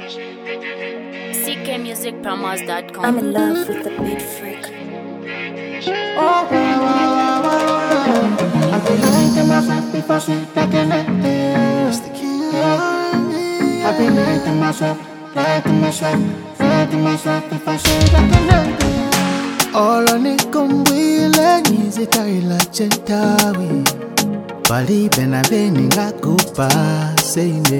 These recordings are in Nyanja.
CKmusicpromos.com. I'm in love with the beat freak. I've been lying to myself before she taking it there. I've been lying to myself before she taking it there. Olo nikumbwile nizitaila chentawi Palibe na beni ngakupa seine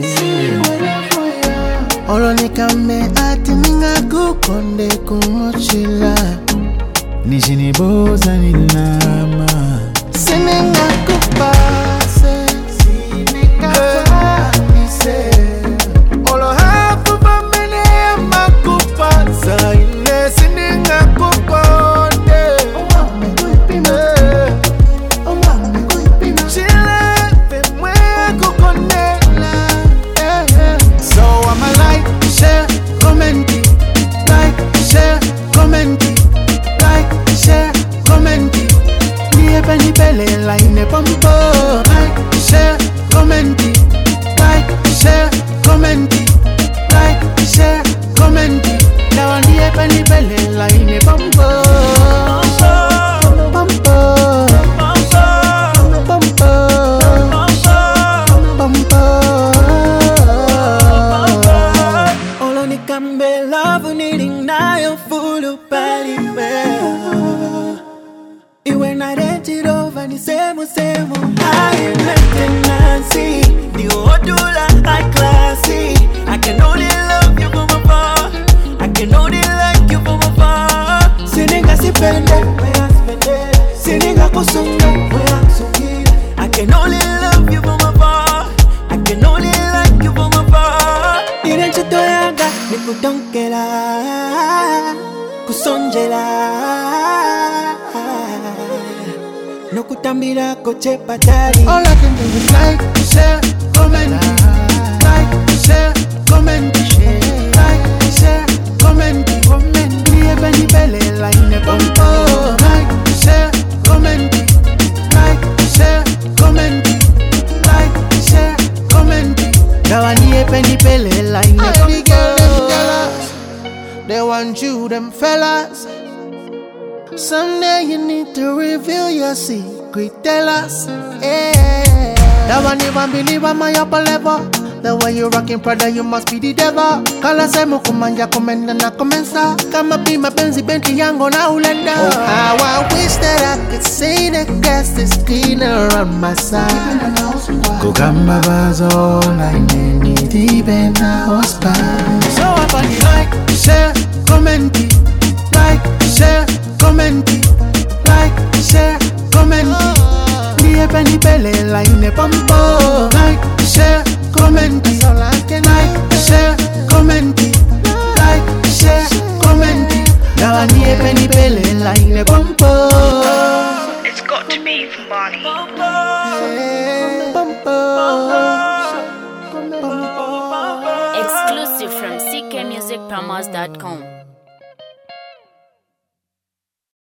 Olo nikame ati mingakukonde kumochila Nijiniboza nilama Sine ngakupa Olo hafu pamene ya makupa Zaine sine ngakupa Line bumper, like, share, comment, like, share, comment, like, share, comment. Now on the penny belly line bumper, bumper, bumper, bumper. All on the cambe love needing now you full body well. When I rent it over, the same. I am Nancy, the Odula, high classy. I can only love you from afar. I can only like you from afar. Sininga sipende, sininga kusunga, I can only love you from afar. I can only like you from afar. Irenchito yaga, nikudonkela, kusonjela. No kutambira koche patari. All I can do is like, share, comment, like, share, comment, like, share, comment, comment. Liye beni bele line bumpo. Like, share, comment, like, share, comment, like, share, comment. Dawa liye beni bele line bumpo. They want you, them fellas. Someday you need to reveal your secret, tell us, yeah. That one even believe I'm my upper level. The way you rockin' Prada, you must be the devil. Kala say mo kumanja komenda na komensa. Kama be my Benzi Bentley yango na ulenda. Oh, how I wish that I could say the grass is cleaner on my side. Kugamba bazo na ineni dibe na hospa. So I funny like, share, comment, like, share, comment, like, share, comment. Liye penny pele line bumpo. Like, share, comment, like, share, comment, like, share, comment. Now I need penny pele line bumpo. It's got to be from Barney. Exclusive from CKmusicpromos.com.